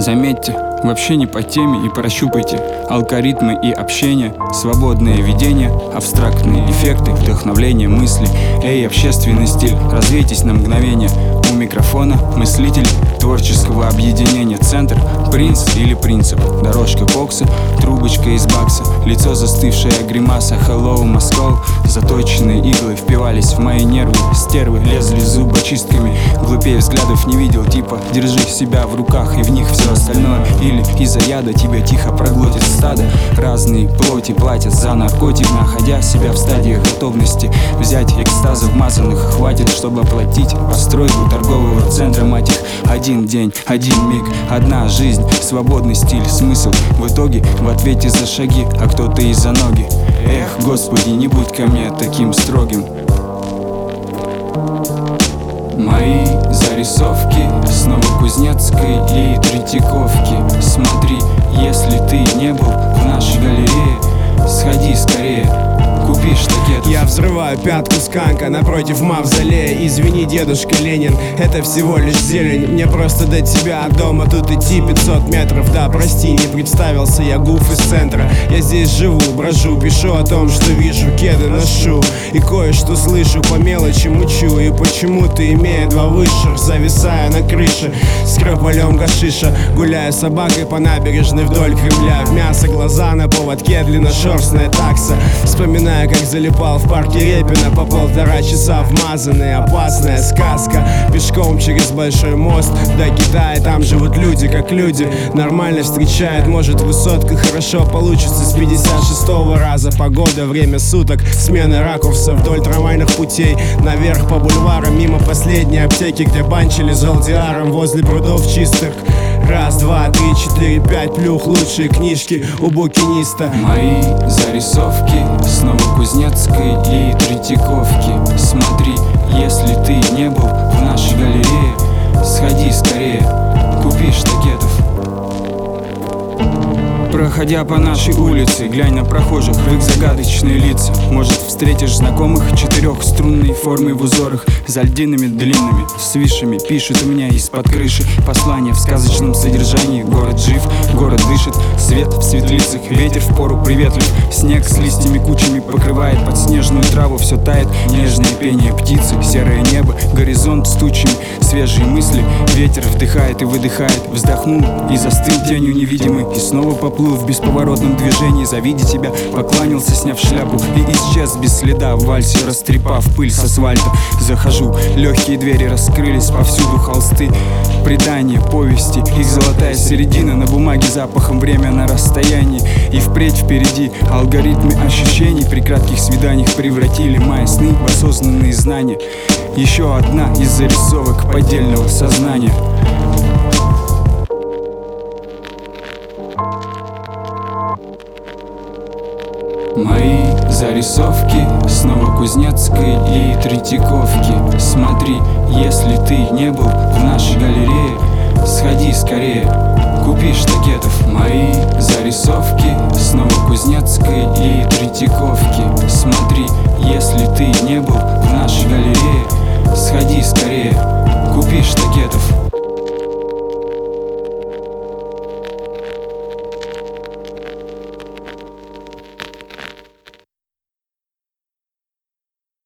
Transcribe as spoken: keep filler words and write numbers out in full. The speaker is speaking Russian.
Заметьте, вообще не по теме и прощупайте алгоритмы и общение, свободное видение, абстрактные эффекты, вдохновление мысли. Эй, общественный стиль, развейтесь на мгновение. У микрофона мыслитель творческого объединения. Центр, принц или принцип, дорожка кокса, трубочка из бакса, лицо застывшая гримаса. Hello, Москва. Заточенные иглы впивались в мои нервы. Стервы лезли зубочистками. Глупее взглядов не видел, типа держи себя в руках и в них все остальное. Или из-за яда тебя тихо проглотит стадо. Разные плоти платят за наркотик, находя себя в стадии готовности взять экстаза вмазанных. Хватит, чтобы оплатить постройку торгового центра, мать их. Один день, один миг, одна жизнь, свободный стиль, смысл в итоге в ответе за шаги, а кто-то и за ноги. Эх, Господи, не будь ко мне таким строгим. Мои зарисовки снова Кузнецкой и Третьяковки. Смотри, если ты не был в нашей галерее, сходи скорее, купи штакет. Я взрываю пятку сканка напротив мавзолея. Извини, дедушка Ленин, это всего лишь зелень. Мне просто до тебя от дома тут идти пятьсот метров. Да, прости, не представился, я гуф из центра. Я здесь живу, брожу, пишу о том, что вижу, кеды ношу и кое-что слышу, по мелочи мучу. И почему-то, имея два высших, зависаю на крыше с кропалем гашиша, гуляя с собакой по набережной вдоль Кремля. В мясо глаза на поводке, длинношерстная такса. Вспоминаю, как залипал в парке Репина по полтора часа, вмазанная опасная сказка. Пешком через большой мост до Китая. Там живут люди, как люди, нормально встречают. Может, высотка хорошо получится с пятьдесят шестого раза. Погода, время суток, смена ракурса вдоль трамвайных путей. Наверх по бульварам, мимо последней аптеки, где банчили с галдиаром возле прудов чистых. Раз, два, три, четыре, пять, плюх, лучшие книжки у букиниста. Мои зарисовки снова Кузнецкой и Третьяковки. Смотри, если ты не был в нашей галерее, сходи скорее, купи штакетов. Проходя по нашей улице, глянь на прохожих, в их загадочные лица. Может, встретишь знакомых, четырехструнные формы в узорах, за льдинами длинными, с вишами. Пишут у меня из-под крыши послания в сказочном содержании. Город жив, город дышит, свет в светлицах, ветер в пору приветлив. Снег с листьями кучами покрывает подснежную траву. Все тает, нежное пение птицы, серое небо, горизонт с тучами, свежие мысли. Ветер вдыхает и выдыхает. Вздохнул и застыл тенью невидимый, и снова поплыл в бесповоротном движении. Завидя тебя, поклонился, сняв шляпу, и исчез без следа в вальсе, растрепав пыль с асфальта. Захожу, легкие двери раскрылись, повсюду холсты, предания, повести, их золотая середина на бумаге запахом, время на расстоянии. И впредь впереди алгоритмы ощущений при кратких свиданиях превратили мои сны в осознанные знания. Еще одна из зарисовок поддельного сознания. Мои зарисовки снова Кузнецкой и Третьяковки. Смотри, если ты не был в нашей галерее, сходи скорее, купи штакетов. Мои зарисовки снова Кузнецкой и Третьяковки. Смотри, если ты не был в нашей